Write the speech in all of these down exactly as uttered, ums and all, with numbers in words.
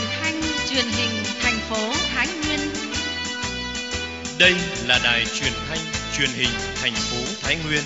Truyền thanh truyền hình thành phố Thái Nguyên. Đây là đài truyền thanh truyền hình thành phố Thái Nguyên.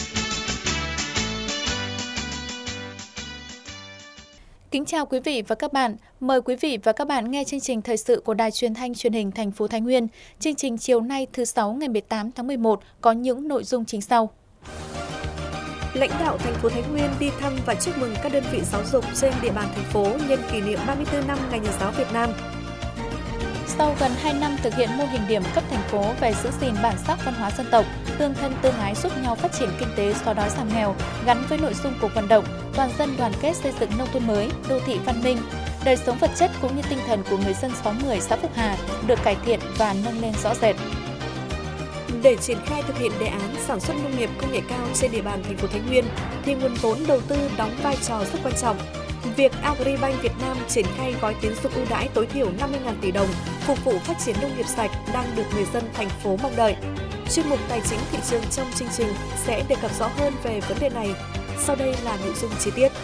Kính chào quý vị và các bạn. Mời quý vị và các bạn nghe chương trình thời sự của Đài Truyền thanh Truyền hình thành phố Thái Nguyên. Chương trình chiều nay thứ sáu ngày mười tám tháng mười một có những nội dung chính sau. Lãnh đạo thành phố Thái Nguyên đi thăm và chúc mừng các đơn vị giáo dục trên địa bàn thành phố nhân kỷ niệm ba mươi tư năm Ngày Nhà giáo Việt Nam. Sau gần hai năm thực hiện mô hình điểm cấp thành phố về giữ gìn bản sắc văn hóa dân tộc, tương thân tương ái giúp nhau phát triển kinh tế xóa đói giảm nghèo, gắn với nội dung cuộc vận động toàn dân đoàn kết xây dựng nông thôn mới, đô thị văn minh, đời sống vật chất cũng như tinh thần của người dân xóm mười xã Phúc Hà được cải thiện và nâng lên rõ rệt. Để triển khai thực hiện đề án sản xuất nông nghiệp công nghệ cao trên địa bàn thành phố Thái Nguyên, thì nguồn vốn đầu tư đóng vai trò rất quan trọng. Việc Agribank Việt Nam triển khai gói tín dụng ưu đãi tối thiểu năm mươi nghìn tỷ đồng phục vụ phát triển nông nghiệp sạch đang được người dân thành phố mong đợi. Chuyên mục Tài chính thị trường trong chương trình sẽ đề cập rõ hơn về vấn đề này. Sau đây là nội dung chi tiết.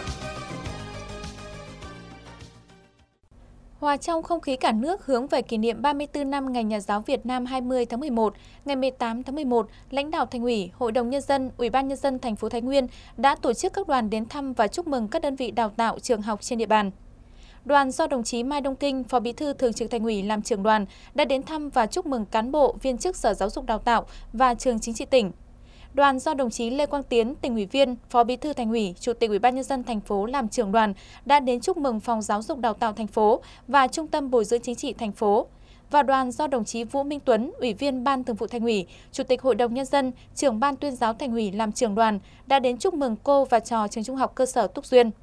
Hòa trong không khí cả nước hướng về kỷ niệm ba mươi tư năm Ngày Nhà giáo Việt Nam hai mươi tháng mười một, ngày mười tám tháng mười một, lãnh đạo Thành ủy, Hội đồng nhân dân, Ủy ban nhân dân thành phố Thái Nguyên đã tổ chức các đoàn đến thăm và chúc mừng các đơn vị đào tạo trường học trên địa bàn. Đoàn do đồng chí Mai Đông Kinh, Phó Bí thư Thường trực Thành ủy làm trưởng đoàn đã đến thăm và chúc mừng cán bộ, viên chức Sở Giáo dục Đào tạo và Trường Chính trị tỉnh. Đoàn do đồng chí Lê Quang Tiến, Tỉnh ủy viên, Phó Bí thư Thành ủy, Chủ tịch Ủy ban nhân dân thành phố làm trưởng đoàn đã đến chúc mừng Phòng Giáo dục Đào tạo thành phố và Trung tâm Bồi dưỡng Chính trị thành phố. Và đoàn do đồng chí Vũ Minh Tuấn, Ủy viên Ban Thường vụ Thành ủy, Chủ tịch Hội đồng nhân dân, Trưởng Ban Tuyên giáo Thành ủy làm trưởng đoàn đã đến chúc mừng cô và trò trường Trung học cơ sở Túc Duyên.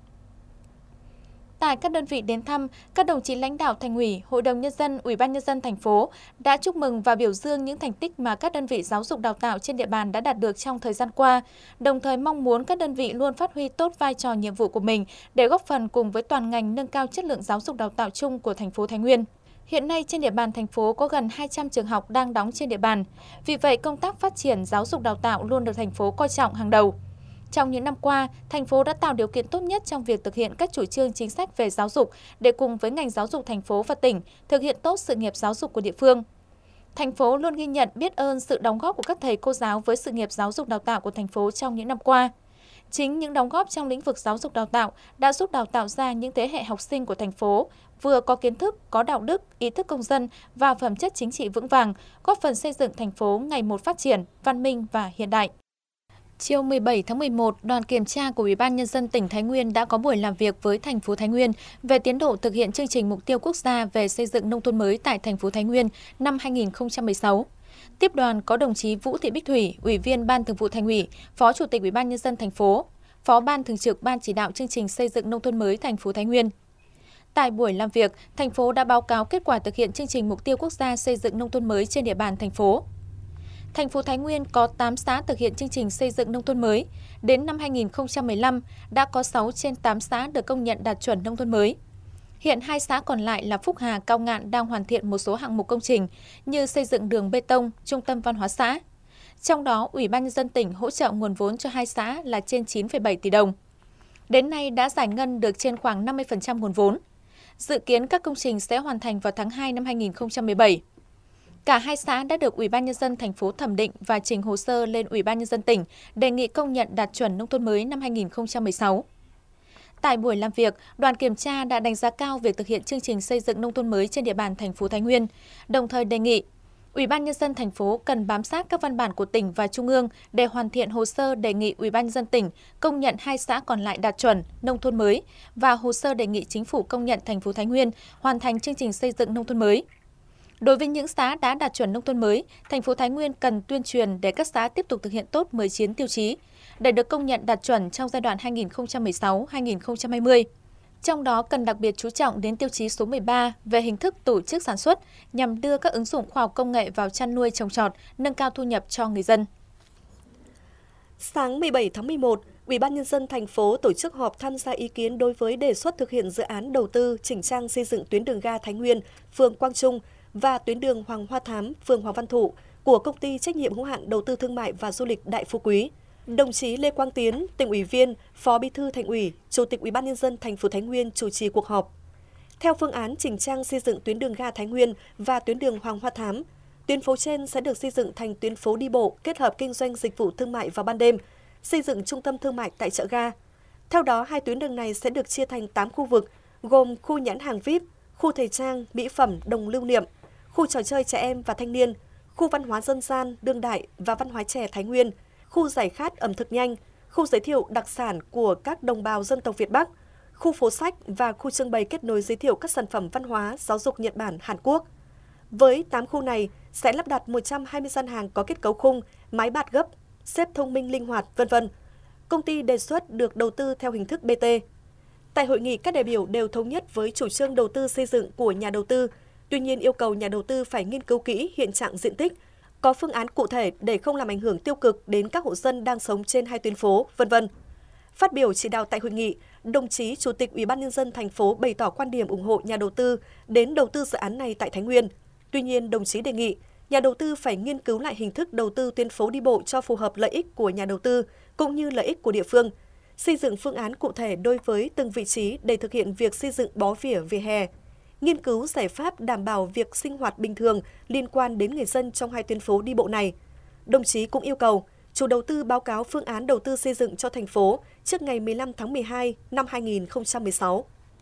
Tại các đơn vị đến thăm, các đồng chí lãnh đạo Thành ủy, Hội đồng nhân dân, Ủy ban nhân dân thành phố đã chúc mừng và biểu dương những thành tích mà các đơn vị giáo dục đào tạo trên địa bàn đã đạt được trong thời gian qua, đồng thời mong muốn các đơn vị luôn phát huy tốt vai trò nhiệm vụ của mình để góp phần cùng với toàn ngành nâng cao chất lượng giáo dục đào tạo chung của thành phố Thái Nguyên. Hiện nay trên địa bàn thành phố có gần hai trăm trường học đang đóng trên địa bàn. Vì vậy, công tác phát triển giáo dục đào tạo luôn được thành phố coi trọng hàng đầu. Trong những năm qua, thành phố đã tạo điều kiện tốt nhất trong việc thực hiện các chủ trương chính sách về giáo dục để cùng với ngành giáo dục thành phố và tỉnh thực hiện tốt sự nghiệp giáo dục của địa phương. Thành phố luôn ghi nhận biết ơn sự đóng góp của các thầy cô giáo với sự nghiệp giáo dục đào tạo của thành phố trong những năm qua. Chính những đóng góp trong lĩnh vực giáo dục đào tạo đã giúp đào tạo ra những thế hệ học sinh của thành phố vừa có kiến thức, có đạo đức, ý thức công dân và phẩm chất chính trị vững vàng, góp phần xây dựng thành phố ngày một phát triển, văn minh và hiện đại. Chiều mười bảy tháng mười một, đoàn kiểm tra của Ủy ban nhân dân tỉnh Thái Nguyên đã có buổi làm việc với thành phố Thái Nguyên về tiến độ thực hiện chương trình mục tiêu quốc gia về xây dựng nông thôn mới tại thành phố Thái Nguyên năm hai nghìn không trăm mười sáu. Tiếp đoàn có đồng chí Vũ Thị Bích Thủy, Ủy viên Ban Thường vụ Thành ủy, Phó Chủ tịch Ủy ban nhân dân thành phố, Phó Ban Thường trực Ban chỉ đạo chương trình xây dựng nông thôn mới thành phố Thái Nguyên. Tại buổi làm việc, thành phố đã báo cáo kết quả thực hiện chương trình mục tiêu quốc gia xây dựng nông thôn mới trên địa bàn thành phố. Thành phố Thái Nguyên có tám xã thực hiện chương trình xây dựng nông thôn mới. Đến năm hai nghìn không trăm mười lăm, đã có sáu trên tám xã được công nhận đạt chuẩn nông thôn mới. Hiện hai xã còn lại là Phúc Hà, Cao Ngạn đang hoàn thiện một số hạng mục công trình như xây dựng đường bê tông, trung tâm văn hóa xã. Trong đó, Ủy ban nhân dân tỉnh hỗ trợ nguồn vốn cho hai xã là trên chín phẩy bảy tỷ đồng. Đến nay đã giải ngân được trên khoảng năm mươi phần trăm nguồn vốn. Dự kiến các công trình sẽ hoàn thành vào tháng hai năm hai nghìn không trăm mười bảy. Cả hai xã đã được Ủy ban nhân dân thành phố thẩm định và trình hồ sơ lên Ủy ban nhân dân tỉnh đề nghị công nhận đạt chuẩn nông thôn mới năm hai nghìn không trăm mười sáu. Tại buổi làm việc, đoàn kiểm tra đã đánh giá cao việc thực hiện chương trình xây dựng nông thôn mới trên địa bàn thành phố Thái Nguyên, đồng thời đề nghị Ủy ban nhân dân thành phố cần bám sát các văn bản của tỉnh và trung ương để hoàn thiện hồ sơ đề nghị Ủy ban nhân dân tỉnh công nhận hai xã còn lại đạt chuẩn nông thôn mới và hồ sơ đề nghị chính phủ công nhận thành phố Thái Nguyên hoàn thành chương trình xây dựng nông thôn mới. Đối với những xã đã đạt chuẩn nông thôn mới, thành phố Thái Nguyên cần tuyên truyền để các xã tiếp tục thực hiện tốt mười chín tiêu chí để được công nhận đạt chuẩn trong giai đoạn hai nghìn không trăm mười sáu đến hai nghìn không trăm hai mươi. Trong đó cần đặc biệt chú trọng đến tiêu chí số mười ba về hình thức tổ chức sản xuất nhằm đưa các ứng dụng khoa học công nghệ vào chăn nuôi trồng trọt, nâng cao thu nhập cho người dân. Sáng mười bảy tháng mười một, Ủy ban nhân dân thành phố tổ chức họp tham gia ý kiến đối với đề xuất thực hiện dự án đầu tư chỉnh trang xây dựng tuyến đường ga Thái Nguyên, phường Quang Trung và tuyến đường Hoàng Hoa Thám, phường Hoàng Văn Thụ của Công ty trách nhiệm hữu hạn đầu tư thương mại và du lịch Đại Phú Quý. Đồng chí Lê Quang Tiến, Tỉnh ủy viên, Phó Bí thư Thành ủy, Chủ tịch Ủy ban nhân dân thành phố Thái Nguyên chủ trì cuộc họp. Theo phương án chỉnh trang xây dựng tuyến đường ga Thái Nguyên và tuyến đường Hoàng Hoa Thám, tuyến phố trên sẽ được xây dựng thành tuyến phố đi bộ kết hợp kinh doanh dịch vụ thương mại vào ban đêm, xây dựng trung tâm thương mại tại chợ ga. Theo đó, hai tuyến đường này sẽ được chia thành tám khu vực, gồm khu nhãn hàng vi ai pi, khu thời trang, mỹ phẩm, đồng lưu niệm, khu trò chơi trẻ em và thanh niên, khu văn hóa dân gian, đương đại và văn hóa trẻ Thái Nguyên, khu giải khát ẩm thực nhanh, khu giới thiệu đặc sản của các đồng bào dân tộc Việt Bắc, khu phố sách và khu trưng bày kết nối giới thiệu các sản phẩm văn hóa, giáo dục Nhật Bản, Hàn Quốc. Với tám khu này sẽ lắp đặt một trăm hai mươi gian hàng có kết cấu khung, mái bạt gấp, xếp thông minh linh hoạt, vân vân. Công ty đề xuất được đầu tư theo hình thức bê tê. Tại hội nghị, các đại biểu đều thống nhất với chủ trương đầu tư xây dựng của nhà đầu tư, tuy nhiên yêu cầu nhà đầu tư phải nghiên cứu kỹ hiện trạng diện tích, có phương án cụ thể để không làm ảnh hưởng tiêu cực đến các hộ dân đang sống trên hai tuyến phố, vân vân. Phát biểu chỉ đạo tại hội nghị, đồng chí Chủ tịch Ủy ban nhân dân thành phố bày tỏ quan điểm ủng hộ nhà đầu tư đến đầu tư dự án này tại Thái Nguyên. Tuy nhiên, đồng chí đề nghị nhà đầu tư phải nghiên cứu lại hình thức đầu tư tuyến phố đi bộ cho phù hợp lợi ích của nhà đầu tư cũng như lợi ích của địa phương, xây dựng phương án cụ thể đối với từng vị trí để thực hiện việc xây dựng bó vỉa vỉa hè, nghiên cứu giải pháp đảm bảo việc sinh hoạt bình thường liên quan đến người dân trong hai tuyến phố đi bộ này. Đồng chí cũng yêu cầu chủ đầu tư báo cáo phương án đầu tư xây dựng cho thành phố trước ngày mười lăm tháng mười hai năm hai nghìn không trăm mười sáu.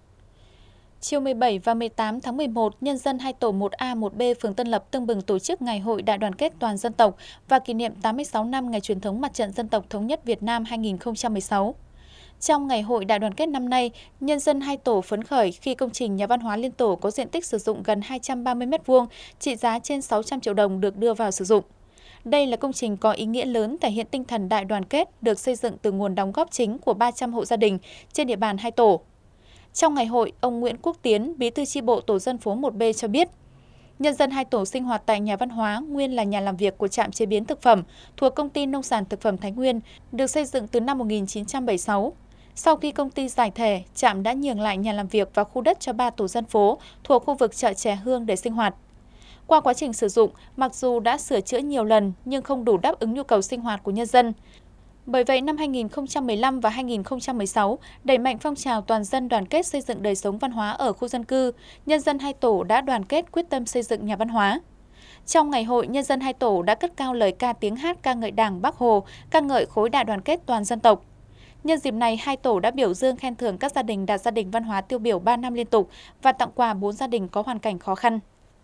Chiều mười bảy và mười tám tháng mười một, nhân dân hai tổ một A, một B, phường Tân Lập tưng bừng tổ chức Ngày hội Đại đoàn kết toàn dân tộc và kỷ niệm tám mươi sáu năm Ngày truyền thống Mặt trận Dân tộc Thống nhất Việt Nam hai nghìn không trăm mười sáu. Trong Ngày hội Đại đoàn kết năm nay, nhân dân hai tổ phấn khởi khi công trình nhà văn hóa liên tổ có diện tích sử dụng gần hai trăm ba mươi mét vuông, trị giá trên sáu trăm triệu đồng được đưa vào sử dụng. Đây là công trình có ý nghĩa lớn thể hiện tinh thần đại đoàn kết được xây dựng từ nguồn đóng góp chính của ba trăm hộ gia đình trên địa bàn hai tổ. Trong ngày hội, ông Nguyễn Quốc Tiến, Bí thư chi bộ tổ dân phố một B cho biết, nhân dân hai tổ sinh hoạt tại nhà văn hóa nguyên là nhà làm việc của trạm chế biến thực phẩm thuộc Công ty Nông sản Thực phẩm Thái Nguyên, được xây dựng từ năm một nghìn chín trăm bảy mươi sáu. Sau khi công ty giải thể, trạm đã nhường lại nhà làm việc và khu đất cho ba tổ dân phố thuộc khu vực chợ Chè Hương để sinh hoạt. Qua quá trình sử dụng, mặc dù đã sửa chữa nhiều lần nhưng không đủ đáp ứng nhu cầu sinh hoạt của nhân dân. Bởi vậy, năm hai nghìn không trăm mười lăm và hai nghìn không trăm mười sáu, đẩy mạnh phong trào toàn dân đoàn kết xây dựng đời sống văn hóa ở khu dân cư, nhân dân hai tổ đã đoàn kết quyết tâm xây dựng nhà văn hóa. Trong ngày hội, nhân dân hai tổ đã cất cao lời ca tiếng hát ca ngợi Đảng, Bác Hồ, ca ngợi khối đại đoàn kết toàn dân tộc. Nhân dịp này, hai tổ đã biểu dương khen thưởng các gia đình đạt gia đình văn hóa tiêu biểu ba năm liên tục và tặng quà bốn gia đình có hoàn cảnh khó khăn.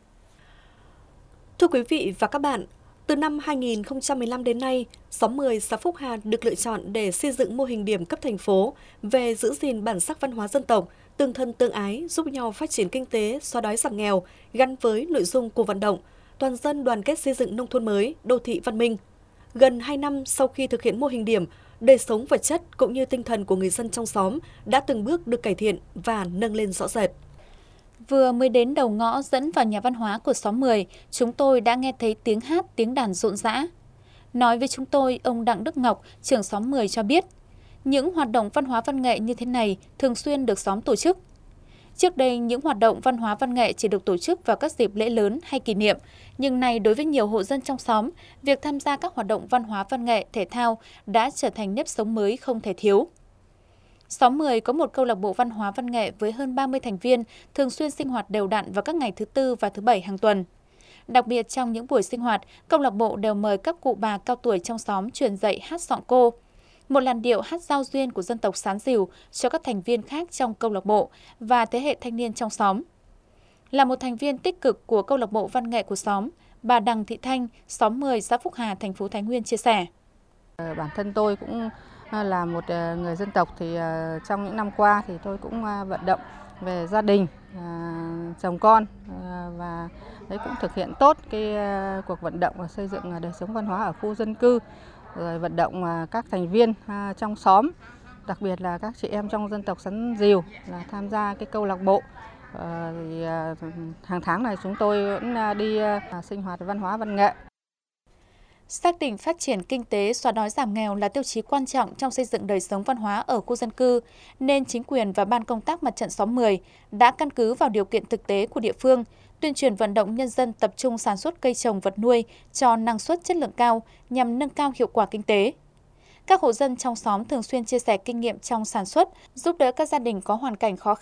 Thưa quý vị và các bạn, từ năm hai nghìn không trăm mười lăm đến nay, xóm mười xã Phúc Hà được lựa chọn để xây dựng mô hình điểm cấp thành phố về giữ gìn bản sắc văn hóa dân tộc, tương thân tương ái, giúp nhau phát triển kinh tế, xóa đói giảm nghèo, gắn với nội dung của vận động toàn dân đoàn kết xây dựng nông thôn mới, đô thị văn minh. Gần hai năm sau khi thực hiện mô hình điểm, đời sống vật chất cũng như tinh thần của người dân trong xóm đã từng bước được cải thiện và nâng lên rõ rệt. Vừa mới đến đầu ngõ dẫn vào nhà văn hóa của xóm mười, chúng tôi đã nghe thấy tiếng hát, tiếng đàn rộn rã. Nói với chúng tôi, ông Đặng Đức Ngọc, trưởng xóm mười cho biết, những hoạt động văn hóa văn nghệ như thế này thường xuyên được xóm tổ chức. Trước đây, những hoạt động văn hóa văn nghệ chỉ được tổ chức vào các dịp lễ lớn hay kỷ niệm, nhưng nay đối với nhiều hộ dân trong xóm, việc tham gia các hoạt động văn hóa văn nghệ, thể thao đã trở thành nếp sống mới không thể thiếu. Xóm mười có một câu lạc bộ văn hóa văn nghệ với hơn ba mươi thành viên, thường xuyên sinh hoạt đều đặn vào các ngày thứ Tư và thứ Bảy hàng tuần. Đặc biệt trong những buổi sinh hoạt, câu lạc bộ đều mời các cụ bà cao tuổi trong xóm truyền dạy hát sọng cô, một làn điệu hát giao duyên của dân tộc Sán Dìu cho các thành viên khác trong câu lạc bộ và thế hệ thanh niên trong xóm. Là một thành viên tích cực của câu lạc bộ văn nghệ của xóm, bà Đằng Thị Thanh, xóm mười, xã Phúc Hà, thành phố Thái Nguyên chia sẻ. Bản thân tôi cũng là một người dân tộc thì trong những năm qua thì tôi cũng vận động về gia đình, chồng con và đấy cũng thực hiện tốt cái cuộc vận động và xây dựng đời sống văn hóa ở khu dân cư, rồi vận động các thành viên trong xóm, đặc biệt là các chị em trong dân tộc Sán Dìu là tham gia cái câu lạc bộ. Thì hàng tháng này chúng tôi vẫn đi sinh hoạt văn hóa văn nghệ. Xác định phát triển kinh tế, xóa đói giảm nghèo là tiêu chí quan trọng trong xây dựng đời sống văn hóa ở khu dân cư, nên chính quyền và ban công tác mặt trận xóm mười đã căn cứ vào điều kiện thực tế của địa phương, tuyên truyền vận động nhân dân tập trung sản xuất cây trồng vật nuôi cho năng suất chất lượng cao nhằm nâng cao hiệu quả kinh tế. Các hộ dân trong xóm thường xuyên chia sẻ kinh nghiệm trong sản xuất, giúp đỡ các gia đình có hoàn cảnh khó khăn,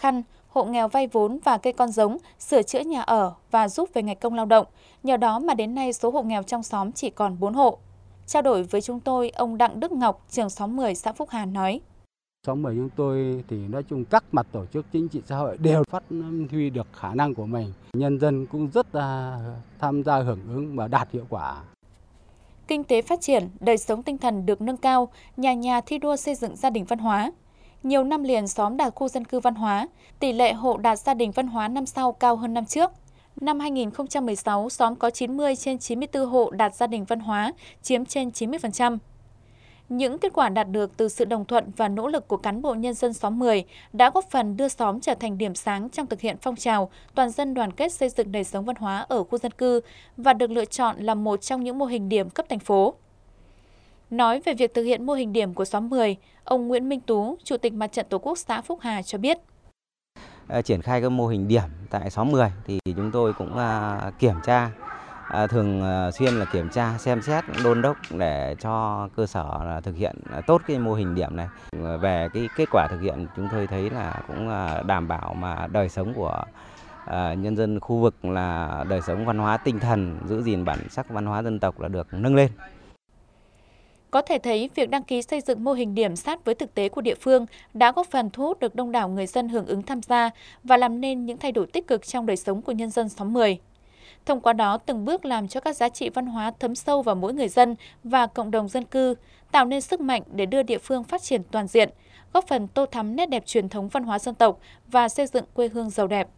hộ nghèo vay vốn và cây con giống, sửa chữa nhà ở và giúp về ngày công lao động. Nhờ đó mà đến nay số hộ nghèo trong xóm chỉ còn bốn hộ. Trao đổi với chúng tôi, ông Đặng Đức Ngọc, trưởng xóm mười xã Phúc Hà nói. Xóm mười chúng tôi thì nói chung các mặt tổ chức chính trị xã hội đều phát huy được khả năng của mình. Nhân dân cũng rất là tham gia hưởng ứng và đạt hiệu quả. Kinh tế phát triển, đời sống tinh thần được nâng cao, nhà nhà thi đua xây dựng gia đình văn hóa. Nhiều năm liền xóm đạt khu dân cư văn hóa, tỷ lệ hộ đạt gia đình văn hóa năm sau cao hơn năm trước. Năm hai nghìn không trăm mười sáu, xóm có chín mươi trên chín mươi tư hộ đạt gia đình văn hóa, chiếm trên chín mươi phần trăm. Những kết quả đạt được từ sự đồng thuận và nỗ lực của cán bộ nhân dân xóm mười đã góp phần đưa xóm trở thành điểm sáng trong thực hiện phong trào toàn dân đoàn kết xây dựng đời sống văn hóa ở khu dân cư và được lựa chọn là một trong những mô hình điểm cấp thành phố. Nói về việc thực hiện mô hình điểm của xóm mười, ông Nguyễn Minh Tú, Chủ tịch Mặt trận Tổ quốc xã Phúc Hà cho biết. Triển khai các mô hình điểm tại xóm mười thì chúng tôi cũng kiểm tra, thường xuyên là kiểm tra, xem xét, đôn đốc để cho cơ sở là thực hiện tốt cái mô hình điểm này. Về cái kết quả thực hiện chúng tôi thấy là cũng đảm bảo mà đời sống của nhân dân khu vực là đời sống văn hóa tinh thần, giữ gìn bản sắc văn hóa dân tộc là được nâng lên. Có thể thấy, việc đăng ký xây dựng mô hình điểm sát với thực tế của địa phương đã góp phần thu hút được đông đảo người dân hưởng ứng tham gia và làm nên những thay đổi tích cực trong đời sống của nhân dân xóm mười. Thông qua đó, từng bước làm cho các giá trị văn hóa thấm sâu vào mỗi người dân và cộng đồng dân cư, tạo nên sức mạnh để đưa địa phương phát triển toàn diện, góp phần tô thắm nét đẹp truyền thống văn hóa dân tộc và xây dựng quê hương giàu đẹp.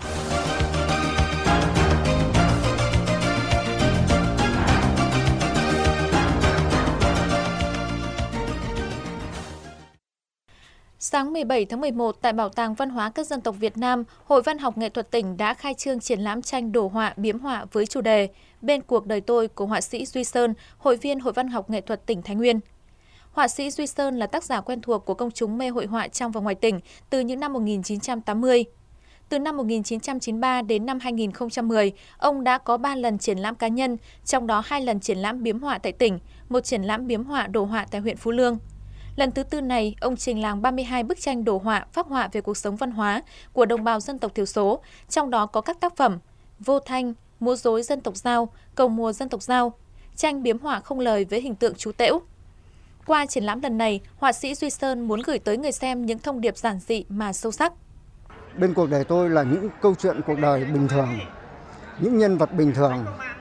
Sáng mười bảy tháng mười một, tại Bảo tàng Văn hóa các dân tộc Việt Nam, Hội Văn học Nghệ thuật tỉnh đã khai trương triển lãm tranh đồ họa biếm họa với chủ đề Bên cuộc đời tôi của họa sĩ Duy Sơn, hội viên Hội Văn học Nghệ thuật tỉnh Thái Nguyên. Họa sĩ Duy Sơn là tác giả quen thuộc của công chúng mê hội họa trong và ngoài tỉnh từ những năm một nghìn chín trăm tám mươi. Từ năm một nghìn chín trăm chín mươi ba đến năm hai nghìn không trăm mười, ông đã có ba lần triển lãm cá nhân, trong đó hai lần triển lãm biếm họa tại tỉnh, một triển lãm biếm họa đồ họa tại huyện Phú Lương. Lần thứ tư này, ông trình làng ba mươi hai bức tranh đồ họa, phác họa về cuộc sống văn hóa của đồng bào dân tộc thiểu số, trong đó có các tác phẩm Vô Thanh, Múa rối dân tộc Dao, Cầu mùa dân tộc Dao, tranh biếm họa không lời với hình tượng chú tễu. Qua triển lãm lần này, họa sĩ Duy Sơn muốn gửi tới người xem những thông điệp giản dị mà sâu sắc. Bên cuộc đời tôi là những câu chuyện cuộc đời bình thường, những nhân vật bình thường,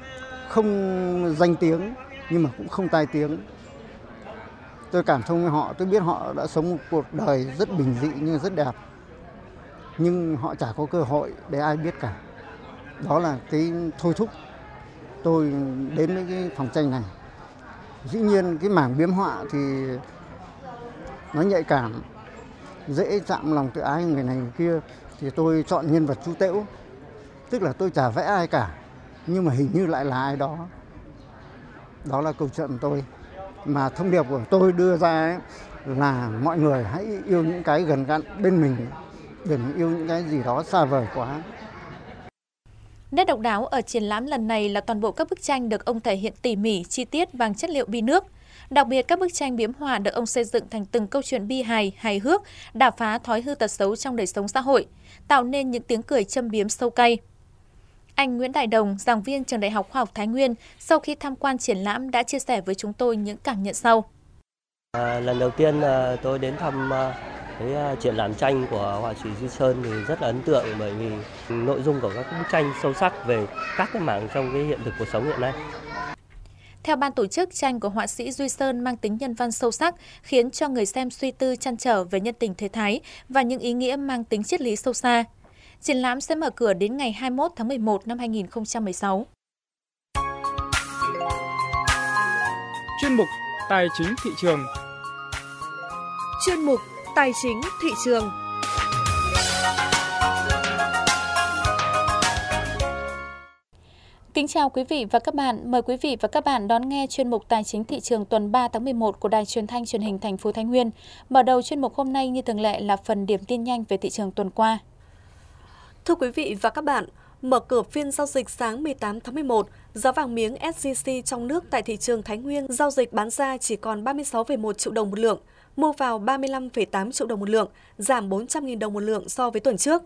không danh tiếng nhưng mà cũng không tai tiếng. Tôi cảm thông với họ, tôi biết họ đã sống một cuộc đời rất bình dị nhưng rất đẹp. Nhưng họ chả có cơ hội để ai biết cả. Đó là cái thôi thúc tôi đến với cái phòng tranh này. Dĩ nhiên cái mảng biếm họa thì nó nhạy cảm, dễ chạm lòng tự ái người này người kia. Thì tôi chọn nhân vật chú tễu, tức là tôi chả vẽ ai cả, nhưng mà hình như lại là ai đó. Đó là câu chuyện của tôi. Mà thông điệp của tôi đưa ra ấy là mọi người hãy yêu những cái gần gũi bên mình, đừng yêu những cái gì đó xa vời quá. Nét độc đáo ở triển lãm lần này là toàn bộ các bức tranh được ông thể hiện tỉ mỉ, chi tiết bằng chất liệu bi nước. Đặc biệt, các bức tranh biếm họa được ông xây dựng thành từng câu chuyện bi hài, hài hước, đả phá thói hư tật xấu trong đời sống xã hội, tạo nên những tiếng cười châm biếm sâu cay. Anh Nguyễn Đại Đồng, giảng viên Trường Đại học Khoa học Thái Nguyên, sau khi tham quan triển lãm đã chia sẻ với chúng tôi những cảm nhận sau. À, lần đầu tiên à, tôi đến thăm à, cái à, triển lãm tranh của họa sĩ Duy Sơn thì rất là ấn tượng, bởi vì nội dung của các bức tranh sâu sắc về các cái mảng trong cái hiện thực cuộc sống hiện nay. Theo ban tổ chức, tranh của họa sĩ Duy Sơn mang tính nhân văn sâu sắc, khiến cho người xem suy tư trăn trở về nhân tình thế thái và những ý nghĩa mang tính triết lý sâu xa. Triển lãm sẽ mở cửa đến ngày hai mươi mốt tháng mười một năm hai nghìn không trăm mười sáu. Chuyên mục Tài chính thị trường. Chuyên mục Tài chính thị trường. Kính chào quý vị và các bạn. Mời quý vị và các bạn đón nghe chuyên mục Tài chính thị trường tuần ba tháng mười một của Đài Truyền thanh Truyền hình thành phố Thái Nguyên. Mở đầu chuyên mục hôm nay như thường lệ là phần điểm tin nhanh về thị trường tuần qua. Thưa quý vị và các bạn, mở cửa phiên giao dịch sáng mười tám tháng mười một, giá vàng miếng ét gi xê trong nước tại thị trường Thái Nguyên giao dịch bán ra chỉ còn ba mươi sáu phẩy một triệu đồng một lượng, mua vào ba mươi lăm phẩy tám triệu đồng một lượng, giảm bốn trăm nghìn đồng một lượng so với tuần trước.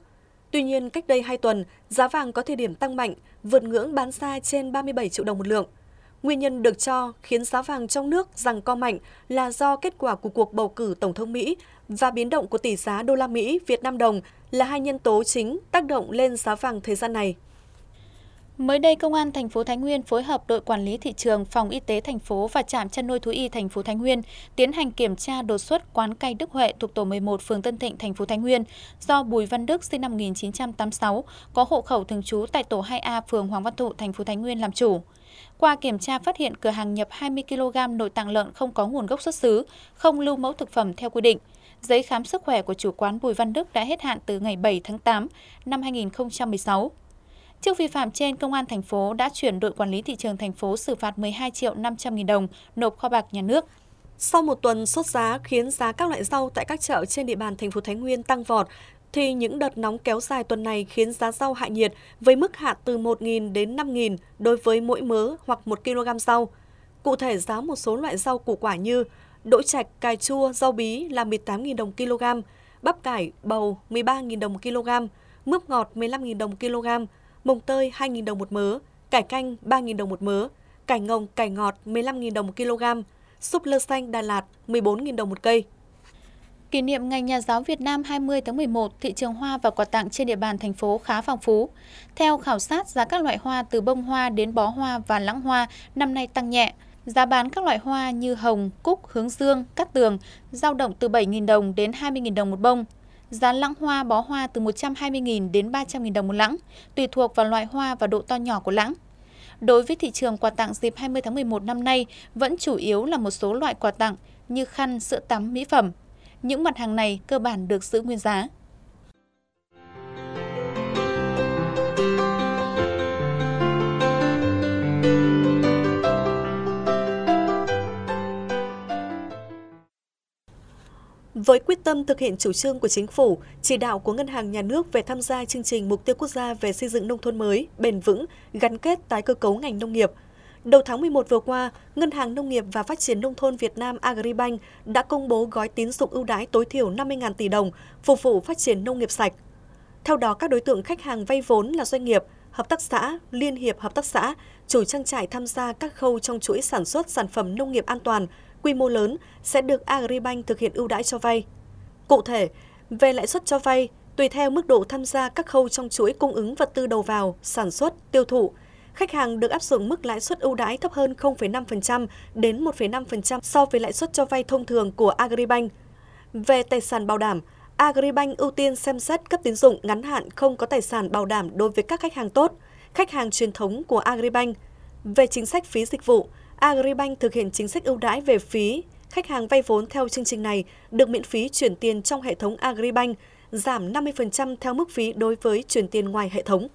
Tuy nhiên, cách đây hai tuần, giá vàng có thời điểm tăng mạnh, vượt ngưỡng bán ra trên ba mươi bảy triệu đồng một lượng. Nguyên nhân được cho khiến giá vàng trong nước giằng co mạnh là do kết quả của cuộc bầu cử Tổng thống Mỹ và biến động của tỷ giá đô la Mỹ Việt Nam đồng là hai nhân tố chính tác động lên giá vàng thời gian này. Mới đây, Công an thành phố Thái Nguyên phối hợp đội quản lý thị trường, phòng y tế thành phố và trạm chăn nuôi thú y thành phố Thái Nguyên tiến hành kiểm tra đột xuất quán cay Đức Huệ thuộc tổ mười một phường Tân Thịnh thành phố Thái Nguyên do Bùi Văn Đức sinh năm một nghìn chín trăm tám mươi sáu có hộ khẩu thường trú tại tổ hai A phường Hoàng Văn Thụ thành phố Thái Nguyên làm chủ. Qua kiểm tra phát hiện cửa hàng nhập hai mươi ki lô gam nội tạng lợn không có nguồn gốc xuất xứ, không lưu mẫu thực phẩm theo quy định. Giấy khám sức khỏe của chủ quán Bùi Văn Đức đã hết hạn từ ngày bảy tháng tám năm hai nghìn không trăm mười sáu. Trước vi phạm trên, Công an thành phố đã chuyển đội quản lý thị trường thành phố xử phạt mười hai triệu năm trăm nghìn đồng nộp kho bạc nhà nước. Sau một tuần sốt giá khiến giá các loại rau tại các chợ trên địa bàn thành phố Thái Nguyên tăng vọt, thì những đợt nóng kéo dài tuần này khiến giá rau hạ nhiệt với mức hạ từ một nghìn đến năm nghìn đối với mỗi mớ hoặc một ki lô gam rau. Cụ thể, giá một số loại rau củ quả như đỗ trạch, cải chua, rau bí là mười tám nghìn đồng kg, bắp cải, bầu mười ba nghìn đồng kg, mướp ngọt mười lăm nghìn đồng kg, mồng tơi hai nghìn đồng một mớ, cải canh ba nghìn đồng một mớ, cải ngồng, cải ngọt mười lăm nghìn đồng một kg, súp lơ xanh Đà Lạt mười bốn nghìn đồng một cây. Kỷ niệm Ngày Nhà giáo Việt Nam hai mươi tháng mười một, thị trường hoa và quà tặng trên địa bàn thành phố khá phong phú. Theo khảo sát, giá các loại hoa từ bông hoa đến bó hoa và lẵng hoa năm nay tăng nhẹ. Giá bán các loại hoa như hồng, cúc, hướng dương, cát tường dao động từ bảy nghìn đồng đến hai mươi nghìn đồng một bông. Giá lẵng hoa bó hoa từ một trăm hai mươi nghìn đến ba trăm nghìn đồng một lẵng, tùy thuộc vào loại hoa và độ to nhỏ của lẵng. Đối với thị trường quà tặng dịp hai mươi tháng mười một năm nay, vẫn chủ yếu là một số loại quà tặng như khăn, sữa tắm, mỹ phẩm. Những mặt hàng này cơ bản được giữ nguyên giá. Với quyết tâm thực hiện chủ trương của Chính phủ, chỉ đạo của Ngân hàng Nhà nước về tham gia chương trình Mục tiêu Quốc gia về xây dựng nông thôn mới, bền vững, gắn kết tái cơ cấu ngành nông nghiệp, đầu tháng mười một vừa qua, Ngân hàng Nông nghiệp và Phát triển Nông thôn Việt Nam Agribank đã công bố gói tín dụng ưu đãi tối thiểu năm mươi nghìn tỷ đồng phục vụ phát triển nông nghiệp sạch. Theo đó, các đối tượng khách hàng vay vốn là doanh nghiệp, hợp tác xã, liên hiệp hợp tác xã, chủ trang trại tham gia các khâu trong chuỗi sản xuất sản phẩm nông nghiệp an toàn, quy mô lớn sẽ được Agribank thực hiện ưu đãi cho vay. Cụ thể, về lãi suất cho vay, tùy theo mức độ tham gia các khâu trong chuỗi cung ứng vật tư đầu vào, sản xuất, tiêu thụ, khách hàng được áp dụng mức lãi suất ưu đãi thấp hơn không phẩy năm phần trăm đến một phẩy năm phần trăm so với lãi suất cho vay thông thường của Agribank. Về tài sản bảo đảm, Agribank ưu tiên xem xét cấp tín dụng ngắn hạn không có tài sản bảo đảm đối với các khách hàng tốt, khách hàng truyền thống của Agribank. Về chính sách phí dịch vụ, Agribank thực hiện chính sách ưu đãi về phí. Khách hàng vay vốn theo chương trình này được miễn phí chuyển tiền trong hệ thống Agribank, giảm năm mươi phần trăm theo mức phí đối với chuyển tiền ngoài hệ thống.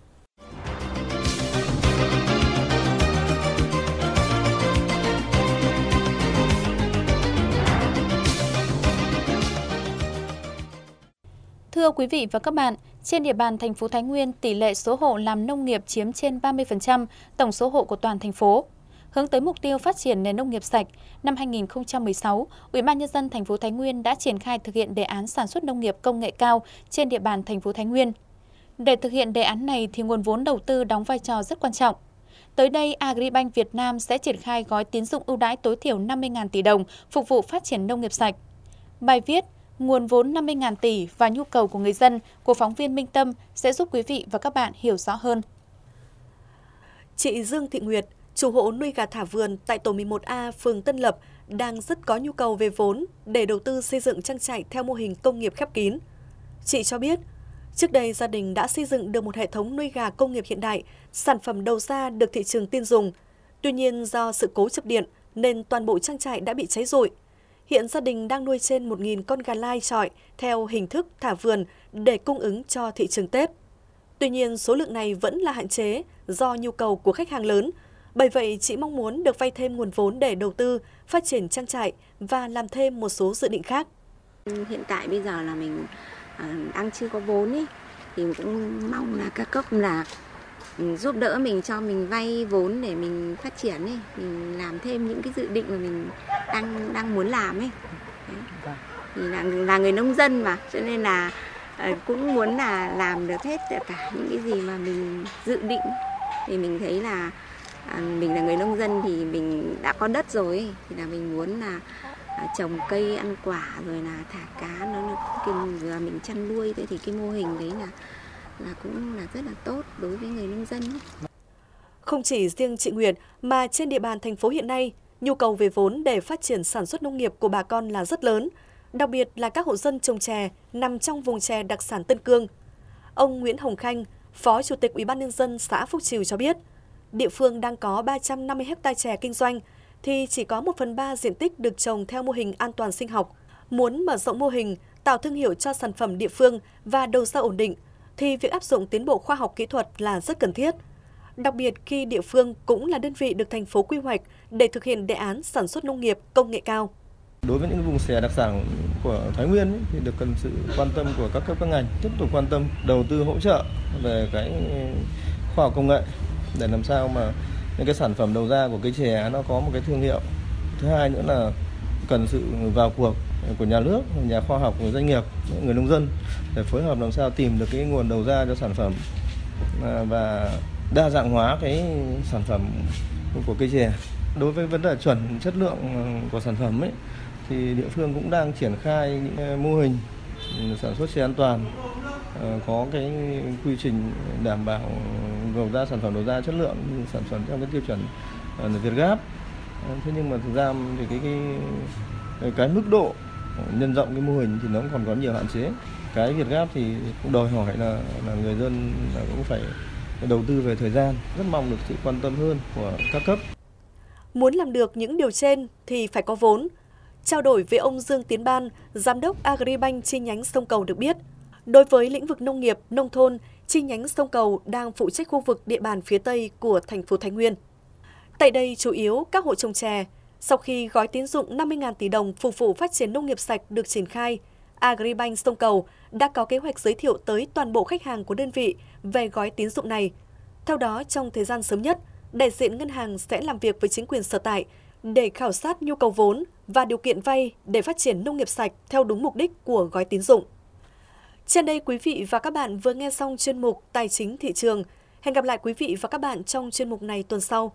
Thưa quý vị và các bạn, trên địa bàn thành phố Thái Nguyên, tỷ lệ số hộ làm nông nghiệp chiếm trên ba mươi phần trăm tổng số hộ của toàn thành phố. Hướng tới mục tiêu phát triển nền nông nghiệp sạch, năm hai nghìn không trăm mười sáu, Ủy ban nhân dân thành phố Thái Nguyên đã triển khai thực hiện đề án sản xuất nông nghiệp công nghệ cao trên địa bàn thành phố Thái Nguyên. Để thực hiện đề án này thì nguồn vốn đầu tư đóng vai trò rất quan trọng. Tới đây, Agribank Việt Nam sẽ triển khai gói tín dụng ưu đãi tối thiểu năm mươi nghìn tỷ đồng phục vụ phát triển nông nghiệp sạch. Bài viết Nguồn vốn năm mươi nghìn tỷ và nhu cầu của người dân của phóng viên Minh Tâm sẽ giúp quý vị và các bạn hiểu rõ hơn. Chị Dương Thị Nguyệt, chủ hộ nuôi gà thả vườn tại tổ mười một A, phường Tân Lập, đang rất có nhu cầu về vốn để đầu tư xây dựng trang trại theo mô hình công nghiệp khép kín. Chị cho biết, trước đây gia đình đã xây dựng được một hệ thống nuôi gà công nghiệp hiện đại, sản phẩm đầu ra được thị trường tin dùng. Tuy nhiên do sự cố chập điện nên toàn bộ trang trại đã bị cháy rụi. Hiện gia đình đang nuôi trên một nghìn con gà lai chọi theo hình thức thả vườn để cung ứng cho thị trường Tết. Tuy nhiên, số lượng này vẫn là hạn chế do nhu cầu của khách hàng lớn. Bởi vậy, chị mong muốn được vay thêm nguồn vốn để đầu tư, phát triển trang trại và làm thêm một số dự định khác. Hiện tại bây giờ là mình đang chưa có vốn ý, thì cũng mong là các cấp là giúp đỡ mình, cho mình vay vốn để mình phát triển ấy, mình làm thêm những cái dự định mà mình đang đang muốn làm ấy. Thì là là người nông dân mà, cho nên là cũng muốn là làm được hết tất cả những cái gì mà mình dự định. Thì mình thấy là à, mình là người nông dân thì mình đã có đất rồi ấy, thì là mình muốn là à, trồng cây ăn quả rồi là thả cá nó, nó kinh rồi mình chăn nuôi thì cái mô hình đấy là là cũng là rất là tốt đối với người nông dân ấy. Không chỉ riêng chị Nguyệt mà trên địa bàn thành phố hiện nay, nhu cầu về vốn để phát triển sản xuất nông nghiệp của bà con là rất lớn, đặc biệt là các hộ dân trồng chè nằm trong vùng chè đặc sản Tân Cương. Ông Nguyễn Hồng Khanh, Phó Chủ tịch Ủy ban nhân dân xã Phúc Trìu cho biết, địa phương đang có ba trăm năm mươi ha chè kinh doanh thì chỉ có một phần ba diện tích được trồng theo mô hình an toàn sinh học. Muốn mở rộng mô hình, tạo thương hiệu cho sản phẩm địa phương và đầu ra ổn định thì việc áp dụng tiến bộ khoa học kỹ thuật là rất cần thiết. Đặc biệt khi địa phương cũng là đơn vị được thành phố quy hoạch để thực hiện đề án sản xuất nông nghiệp công nghệ cao. Đối với những vùng chè đặc sản của Thái Nguyên ấy, thì được cần sự quan tâm của các cấp các ngành, tiếp tục quan tâm đầu tư hỗ trợ về cái khoa học công nghệ để làm sao mà những cái sản phẩm đầu ra của cây chè nó có một cái thương hiệu. Thứ hai nữa là cần sự vào cuộc của nhà nước, nhà khoa học, của doanh nghiệp, người nông dân để phối hợp làm sao tìm được cái nguồn đầu ra cho sản phẩm và đa dạng hóa cái sản phẩm của cây chè. Đối với vấn đề chuẩn chất lượng của sản phẩm ấy, thì địa phương cũng đang triển khai những mô hình sản xuất chè an toàn, có cái quy trình đảm bảo đầu ra sản phẩm đầu ra chất lượng, sản phẩm theo cái tiêu chuẩn Việt Gáp. Thế nhưng mà thực ra thì cái cái cái mức độ nhân rộng cái mô hình thì nó còn có nhiều hạn chế. Cái Việt Gáp thì cũng đòi hỏi là là người dân là cũng phải đầu tư về thời gian, rất mong được sự quan tâm hơn của các cấp. Muốn làm được những điều trên thì phải có vốn. Trao đổi với ông Dương Tiến Ban, Giám đốc Agribank chi nhánh Sông Cầu được biết, đối với lĩnh vực nông nghiệp, nông thôn, chi nhánh Sông Cầu đang phụ trách khu vực địa bàn phía Tây của thành phố Thái Nguyên. Tại đây chủ yếu các hộ trồng chè. Sau khi gói tín dụng năm mươi nghìn tỷ đồng phục vụ phát triển nông nghiệp sạch được triển khai, Agribank Sông Cầu đã có kế hoạch giới thiệu tới toàn bộ khách hàng của đơn vị về gói tín dụng này. Theo đó, trong thời gian sớm nhất, đại diện ngân hàng sẽ làm việc với chính quyền sở tại để khảo sát nhu cầu vốn và điều kiện vay để phát triển nông nghiệp sạch theo đúng mục đích của gói tín dụng. Trên đây, quý vị và các bạn vừa nghe xong chuyên mục Tài chính thị trường. Hẹn gặp lại quý vị và các bạn trong chuyên mục này tuần sau.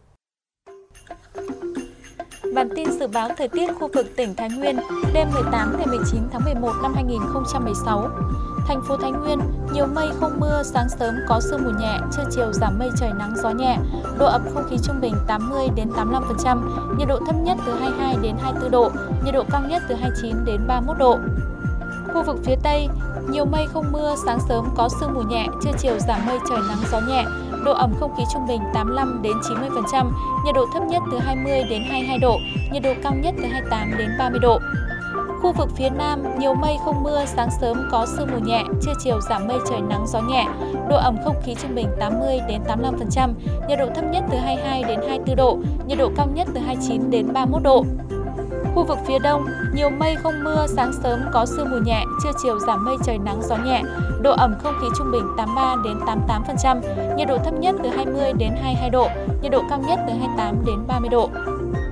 Bản tin dự báo thời tiết khu vực tỉnh Thái Nguyên đêm mười tám ngày mười chín tháng mười một năm hai nghìn không trăm mười sáu. Thành phố Thái Nguyên, nhiều mây không mưa, sáng sớm có sương mù nhẹ, trưa chiều giảm mây trời nắng gió nhẹ. Độ ẩm không khí trung bình tám mươi đến tám mươi lăm phần trăm, nhiệt độ thấp nhất từ hai mươi hai đến hai mươi tư độ, nhiệt độ cao nhất từ hai mươi chín đến ba mươi mốt độ. Khu vực phía Tây, nhiều mây không mưa, sáng sớm có sương mù nhẹ, trưa chiều giảm mây trời nắng gió nhẹ. Độ ẩm không khí trung bình tám mươi lăm đến chín mươi phần trăm, nhiệt độ thấp nhất từ hai mươi đến hai mươi hai độ, nhiệt độ cao nhất từ hai mươi tám đến ba mươi độ. Khu vực phía Nam, nhiều mây không mưa, sáng sớm có sương mù nhẹ, trưa chiều giảm mây trời nắng gió nhẹ. Độ ẩm không khí trung bình tám mươi đến tám mươi lăm phần trăm, nhiệt độ thấp nhất từ hai mươi hai đến hai mươi tư độ, nhiệt độ cao nhất từ hai mươi chín đến ba mươi mốt độ. Khu vực phía Đông, nhiều mây không mưa, sáng sớm có sương mù nhẹ, trưa chiều giảm mây trời nắng gió nhẹ. Độ ẩm không khí trung bình tám mươi ba đến tám mươi tám phần trăm, nhiệt độ thấp nhất từ hai mươi đến hai mươi hai độ, nhiệt độ cao nhất từ hai mươi tám đến ba mươi độ.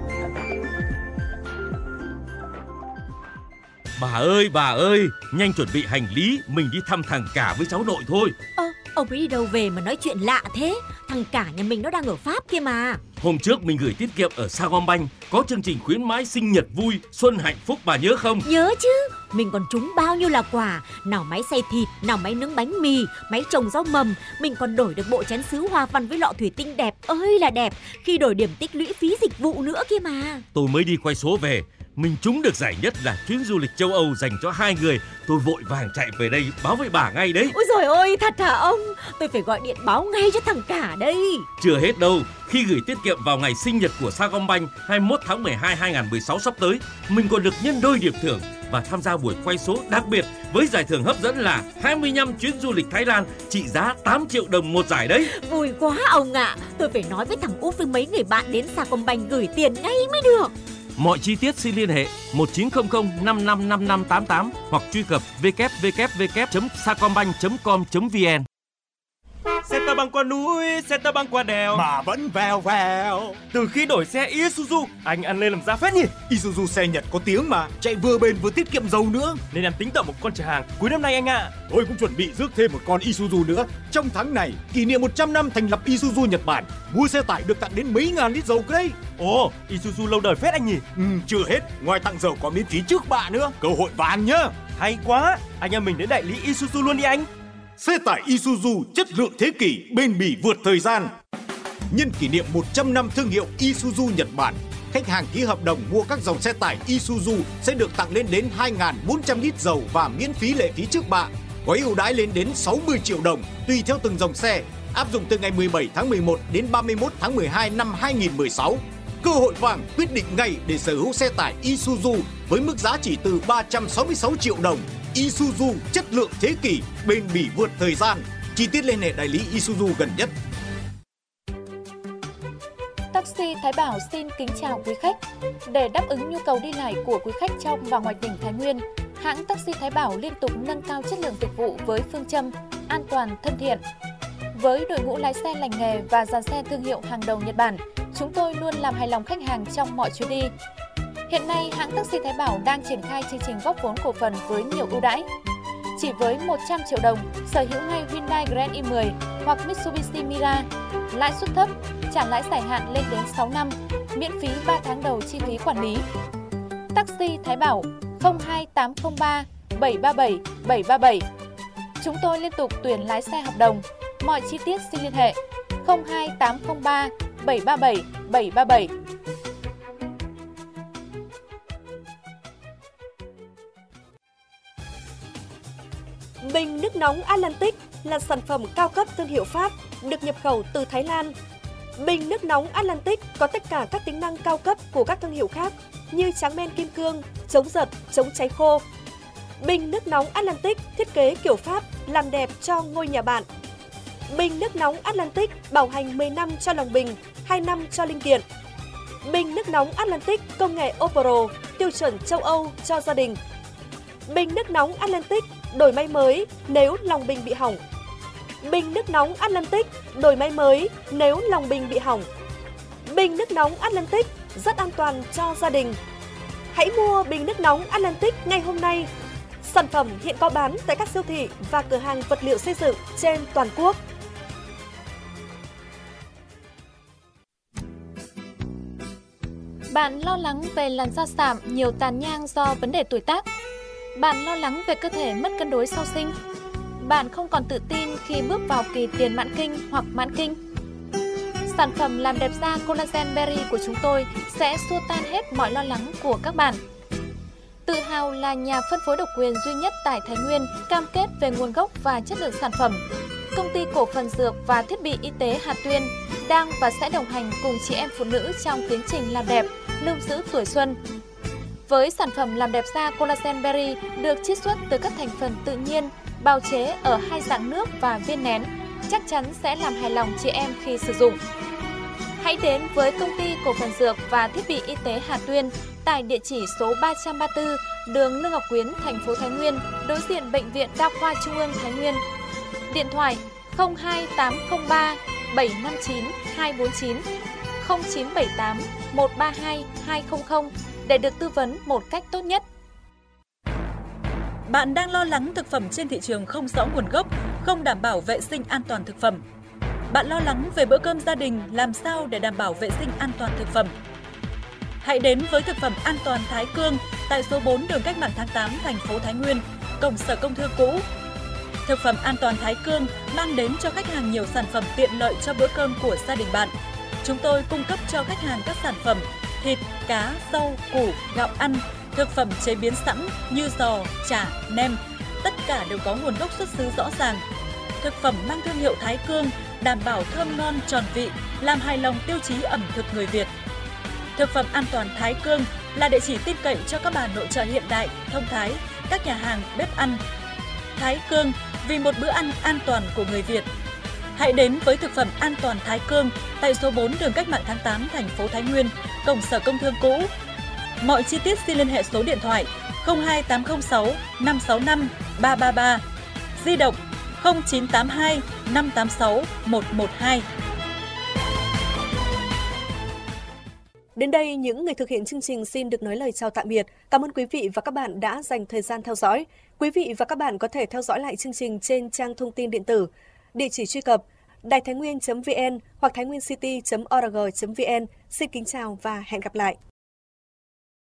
Bà ơi, bà ơi, nhanh chuẩn bị hành lý, mình đi thăm thằng Cả với cháu nội thôi. Ơ, à, ông ấy đi đâu về mà nói chuyện lạ thế? Thằng Cả nhà mình nó đang ở Pháp kia mà. Hôm trước mình gửi tiết kiệm ở Sacombank, có chương trình khuyến mãi sinh nhật vui, xuân hạnh phúc, bà nhớ không? Nhớ chứ, mình còn trúng bao nhiêu là quà. Nào máy xay thịt, nào máy nướng bánh mì, máy trồng rau mầm. Mình còn đổi được bộ chén sứ hoa văn với lọ thủy tinh đẹp ơi là đẹp, khi đổi điểm tích lũy phí dịch vụ nữa kia mà. Tôi mới đi quay số về, mình trúng được giải nhất là chuyến du lịch châu Âu dành cho hai người. Tôi vội vàng chạy về đây báo với bà ngay đấy. Ôi giời ơi, thật hả ông? Tôi phải gọi điện báo ngay cho thằng Cả đây. Chưa hết đâu, khi gửi tiết kiệm vào ngày sinh nhật của Sacombank hai mươi mốt tháng mười hai năm hai nghìn không trăm mười sáu sắp tới, mình còn được nhân đôi điểm thưởng và tham gia buổi quay số đặc biệt với giải thưởng hấp dẫn là hai mươi lăm chuyến du lịch Thái Lan trị giá tám triệu đồng một giải đấy. Vui quá ông ạ, à. Tôi phải nói với thằng Út với mấy người bạn đến Sacombank gửi tiền ngay mới được. Mọi chi tiết xin liên hệ một chín không không năm năm năm năm tám tám hoặc truy cập w w w chấm sacombank chấm com chấm vn. Xe băng qua núi, xe tơ băng qua đèo mà vẫn vèo vèo. Từ khi đổi xe Isuzu, anh ăn lên làm ra phết nhỉ. Isuzu xe Nhật có tiếng mà, chạy vừa bền vừa tiết kiệm dầu nữa. Nên em tính tậu một con chở hàng cuối năm nay anh ạ. À. Tôi cũng chuẩn bị rước thêm một con Isuzu nữa. Trong tháng này, kỷ niệm một trăm năm thành lập Isuzu Nhật Bản, mua xe tải được tặng đến mấy ngàn lít dầu cơ đấy. Ồ, Isuzu lâu đời phết anh nhỉ. Ừ, chưa hết, ngoài tặng dầu có miễn phí trước bạ nữa, cơ hội vàng nhá. Hay quá, anh em mình đến đại lý Isuzu luôn đi anh. Xe tải Isuzu chất lượng thế kỷ, bền bỉ vượt thời gian. Nhân kỷ niệm một trăm năm thương hiệu Isuzu Nhật Bản, khách hàng ký hợp đồng mua các dòng xe tải Isuzu sẽ được tặng lên đến hai nghìn bốn trăm lít dầu và miễn phí lệ phí trước bạ. Gói ưu đãi lên đến sáu mươi triệu đồng tùy theo từng dòng xe, áp dụng từ ngày mười bảy tháng mười một đến ba mươi mốt tháng mười hai năm hai nghìn không trăm mười sáu. Cơ hội vàng quyết định ngay để sở hữu xe tải Isuzu với mức giá chỉ từ ba trăm sáu mươi sáu triệu đồng. Isuzu chất lượng thế kỷ, bền bỉ vượt thời gian. Chi tiết liên hệ đại lý Isuzu gần nhất. Taxi Thái Bảo xin kính chào quý khách. Để đáp ứng nhu cầu đi lại của quý khách trong và ngoài tỉnh Thái Nguyên, hãng Taxi Thái Bảo liên tục nâng cao chất lượng dịch vụ với phương châm an toàn, thân thiện. Với đội ngũ lái xe lành nghề và dàn xe thương hiệu hàng đầu Nhật Bản, chúng tôi luôn làm hài lòng khách hàng trong mọi chuyến đi. Hiện nay, hãng Taxi Thái Bảo đang triển khai chương trình góp vốn cổ phần với nhiều ưu đãi. Chỉ với một trăm triệu đồng, sở hữu ngay Hyundai Grand i mười hoặc Mitsubishi Mira, lãi suất thấp, trả lãi dài hạn lên đến sáu năm, miễn phí ba tháng đầu chi phí quản lý. Taxi Thái Bảo không hai tám không ba bảy ba bảy bảy ba bảy. Chúng tôi liên tục tuyển lái xe hợp đồng. Mọi chi tiết xin liên hệ không hai tám không ba bảy ba bảy bảy ba bảy. Bình nước nóng Atlantic là sản phẩm cao cấp thương hiệu Pháp, được nhập khẩu từ Thái Lan. Bình nước nóng Atlantic có tất cả các tính năng cao cấp của các thương hiệu khác như tráng men kim cương, chống giật, chống cháy khô. Bình nước nóng Atlantic thiết kế kiểu Pháp, làm đẹp cho ngôi nhà bạn. Bình nước nóng Atlantic bảo hành mười năm cho lòng bình, hai năm cho linh kiện. Bình nước nóng Atlantic công nghệ Opro, tiêu chuẩn châu Âu cho gia đình. Bình nước nóng Atlantic đổi máy mới nếu lòng bình bị hỏng. Bình nước nóng Atlantic đổi máy mới nếu lòng bình bị hỏng. Bình nước nóng Atlantic rất an toàn cho gia đình. Hãy mua bình nước nóng Atlantic ngay hôm nay. Sản phẩm hiện có bán tại các siêu thị và cửa hàng vật liệu xây dựng trên toàn quốc. Bạn lo lắng về làn da sạm, nhiều tàn nhang do vấn đề tuổi tác. Bạn lo lắng về cơ thể mất cân đối sau sinh. Bạn không còn tự tin khi bước vào kỳ tiền mãn kinh hoặc mãn kinh. Sản phẩm làm đẹp da Collagen Berry của chúng tôi sẽ xua tan hết mọi lo lắng của các bạn. Tự hào là nhà phân phối độc quyền duy nhất tại Thái Nguyên, cam kết về nguồn gốc và chất lượng sản phẩm. Công ty cổ phần dược và thiết bị y tế Hà Tuyên đang và sẽ đồng hành cùng chị em phụ nữ trong tiến trình làm đẹp, lưu giữ tuổi xuân. Với sản phẩm làm đẹp da Collagen Berry được chiết xuất từ các thành phần tự nhiên, bào chế ở hai dạng nước và viên nén, chắc chắn sẽ làm hài lòng chị em khi sử dụng. Hãy đến với công ty cổ phần dược và thiết bị y tế Hà Tuyên tại địa chỉ số ba trăm ba mươi tư, đường Lương Ngọc Quyến, thành phố Thái Nguyên, đối diện Bệnh viện Đa khoa Trung ương Thái Nguyên. Điện thoại không hai tám không ba bảy năm chín hai bốn chín, không chín bảy tám một ba hai hai không không để được tư vấn một cách tốt nhất. Bạn đang lo lắng thực phẩm trên thị trường không rõ nguồn gốc, không đảm bảo vệ sinh an toàn thực phẩm. Bạn lo lắng về bữa cơm gia đình làm sao để đảm bảo vệ sinh an toàn thực phẩm. Hãy đến với thực phẩm an toàn Thái Cương tại số bốn đường Cách mạng tháng tám, thành phố Thái Nguyên, cổng Sở Công Thương cũ. Thực phẩm an toàn Thái Cương mang đến cho khách hàng nhiều sản phẩm tiện lợi cho bữa cơm của gia đình bạn. Chúng tôi cung cấp cho khách hàng các sản phẩm thịt, cá, rau, củ, gạo ăn, thực phẩm chế biến sẵn như giò, chả, nem. Tất cả đều có nguồn gốc xuất xứ rõ ràng. Thực phẩm mang thương hiệu Thái Cương đảm bảo thơm ngon tròn vị, làm hài lòng tiêu chí ẩm thực người Việt. Thực phẩm an toàn Thái Cương là địa chỉ tin cậy cho các bà nội trợ hiện đại, thông thái, các nhà hàng, bếp ăn. Thái Cương vì một bữa ăn an toàn của người Việt. Hãy đến với thực phẩm an toàn Thái Cương tại số bốn đường Cách mạng tháng tám, thành phố Thái Nguyên, cổng Sở Công Thương cũ. Mọi chi tiết xin liên hệ số điện thoại không hai tám không sáu năm sáu năm ba ba ba, di động không chín tám hai năm tám sáu một một hai. Đến đây, những người thực hiện chương trình xin được nói lời chào tạm biệt. Cảm ơn quý vị và các bạn đã dành thời gian theo dõi. Quý vị và các bạn có thể theo dõi lại chương trình trên trang thông tin điện tử, địa chỉ truy cập đài thái nguyên chấm vn hoặc thái nguyên city chấm org chấm vn. Xin kính chào và hẹn gặp lại.